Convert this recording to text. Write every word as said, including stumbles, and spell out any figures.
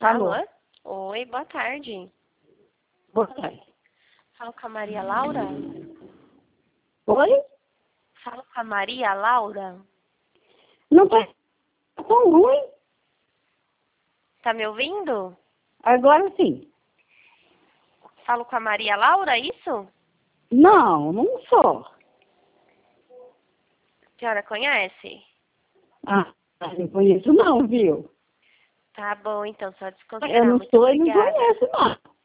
Alô? Alô? Oi, boa tarde. Boa tarde. Falo com a Maria Laura? Oi? Falo com a Maria Laura? Não tá tão ruim? Tá me ouvindo? Agora sim. Falo com a Maria Laura, isso? Não, não sou. A senhora conhece? Ah, não conheço não, viu? Tá bom, então, só desconsiderar. Eu não Muito sou e não obrigada. conheço não.